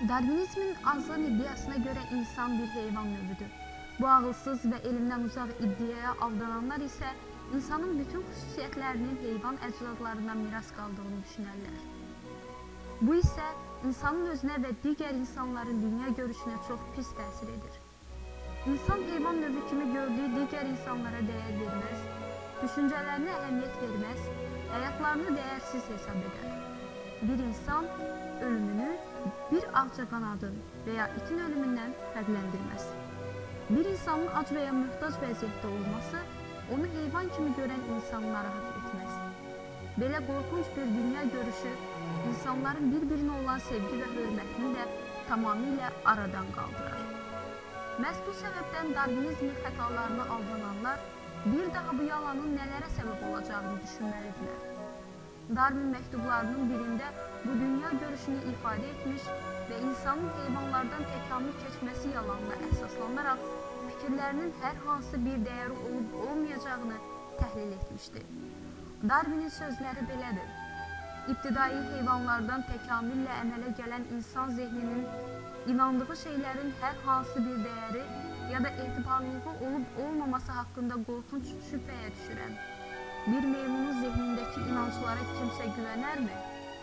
Darwinizmin azlıq iddiasına görə insan bir heyvan növüdür. Bu ağılsız və elmdən uzaq iddiaya aldananlar isə insanın bütün xüsusiyyətlərinin heyvan əcdadlarından miras qaldığını düşünərlər. Bu isə insanın özünə və digər insanların dünya görüşünə çox pis təsir edir. İnsan heyvan növü kimi gördüyü digər insanlara dəyər verməz, düşüncələrinə əhəmiyyət verməz, həyatlarını dəyərsiz hesab edər. Bir insan ölümünü bir ağcaqanadın və ya itin ölümündən fərqləndirməz. Bir insanın ac və ya möhtac vəziyyətdə olması onu heyvan kimi görən insanı narahat etməz. Belə qorxunc bir dünya görüşü insanların bir-birinə olan sevgi və hörmətini də tamamilə aradan qaldırar. Məhz bu səbəbdən Darwinizmin xətalarına aldananlar bir daha bu yalanın nələrə səbəb olacağını düşünməlidirlər. Darwin məktublarının birində bu dünya görüşünü ifadə etmiş və insanın heyvanlardan təkamül keçməsi yalanına əsaslanaraq fikirlərinin hər hansı bir dəyəri olub-olmayacağını təhlil etmişdi. Darwinin sözləri belədir. İbtidai heyvanlardan təkamüllə əmələ gələn insan zehninin inandığı şeylərin hər hansı bir dəyəri ya da etibarlılığı olub-olmaması haqqında qorxunc şübhəyə düşürəm. Bir meymunun zehnindəki inanclara kimsə güvənərmi?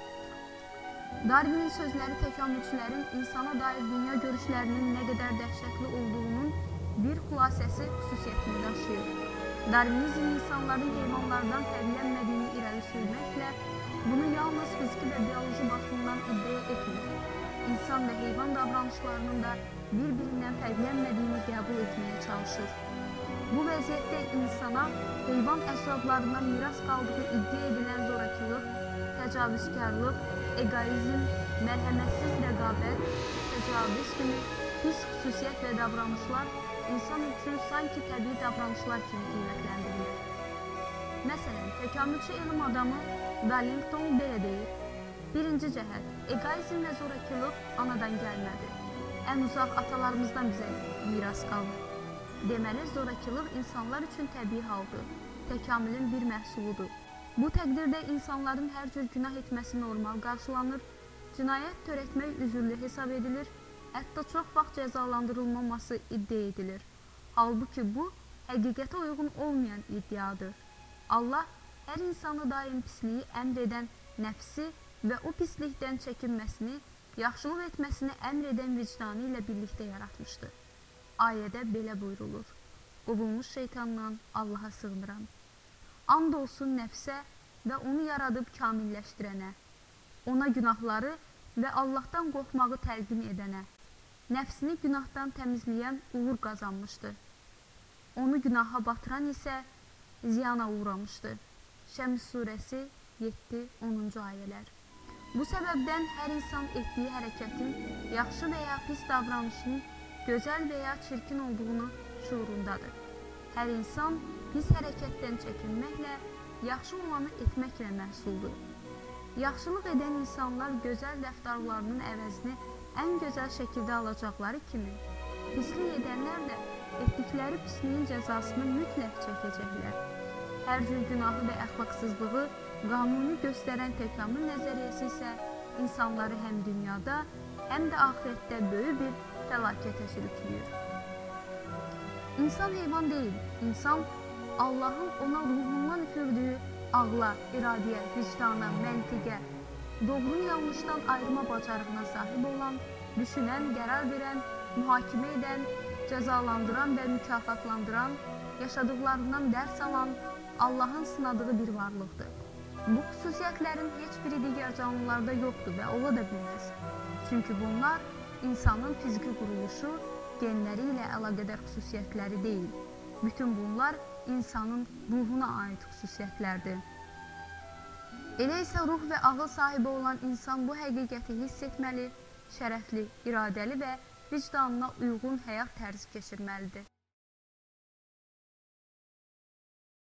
Darwinin sözləri təkamülçülərin insana dair dünya görüşlərinin nə qədər dəhşətli olduğunun bir xülasəsi xüsusiyyətini daşıyır. Darwinizm insanların heyvanlardan fərqlənmədiyini irəli sürməklə bunu yalnız fiziki və bioloji baxımdan iddia etmir. İnsan və heyvan davranışlarının da bir-birindən fərqlənmədiyini qəbul etməyə çalışır. Bu vəziyyətdə insana heyvan əcdadlarından miras qaldığı iddia edilən zorakılıq, təcavüzkarlıq, egoizm, mərhəmətsiz rəqabət, təcavüz kimi pis xüsusiyyət və davranışlar insan üçün sanki təbii davranışlar kimi qiymətləndirilir. Məsələn, təkamülçü elm adamı Darlington belə deyir. Birinci cəhət, egoizm və zorakılıq anadan gəlmədi. Ən uzaq atalarımızdan bizə miras qalır. Deməli, zorakılıq insanlar üçün təbii haldır, təkamülün bir məhsuludur. Bu təqdirdə insanların hər cür günah etməsi normal qarşılanır, cinayət törətmək üzürlü hesab edilir, hətta çox vaxt cəzalandırılmaması iddia edilir. Halbuki bu, həqiqətə uyğun olmayan iddiadır. Allah hər insanı daim pisliyi əmr edən nəfsi və o pislikdən çəkinməsini, yaxşılıq etməsini əmr edən vicdanı ilə birlikdə yaratmışdır. Ayədə belə buyrulur. Qovulmuş şeytandan Allaha sığınıram. And olsun nəfsə və onu yaradıb kamilləşdirənə, ona günahları və Allahdan qorxmağı təlqin edənə, nəfsini günahdan təmizləyən uğur qazanmışdır. Onu günaha batıran isə ziyana uğramışdır. Şəms surəsi 7-10 ayələr. Bu səbəbdən hər insan etdiyi hərəkətin, yaxşı və ya pis davranışın gözəl və ya çirkin olduğunu şuurundadır. Hər insan pis hərəkətdən çəkinməklə, yaxşı olanı etməklə məhsuldur. Yaxşılıq edən insanlar gözəl rəftarlarının əvəzini ən gözəl şəkildə alacaqları kimi, pislik edənlər də etdikləri pisliyin cəzasını mütləq çəkəcəklər. Hər cür günahı və əxlaqsızlığı qanuni göstərən təkamül nəzəriyyəsi isə insanları həm dünyada, həm də axirətdə böyük bir fəlakətə sürükləyir. İnsan heyvan deyil, insan Allahın ona ruhundan üfürdüyü ağla, iradəyə, vicdana, məntiqə, doğrunu yanlışdan ayırma bacarığına sahib olan, düşünən, qərar verən, mühakimə edən, cəzalandıran və mükafatlandıran, yaşadıqlarından dərs alan, Allahın sınadığı bir varlıqdır. Bu xüsusiyyətlərin heç biri digər canlılarda yoxdur və ola da bilməz. Çünki bunlar insanın fiziki quruluşu, genləri ilə əlaqədar xüsusiyyətləri deyil. Bütün bunlar insanın ruhuna aid xüsusiyyətlərdir. Elə isə ruh və ağıl sahibi olan insan bu həqiqəti hiss etməli, şərəfli, iradəli və vicdanına uyğun həyat tərzi keçirməlidir.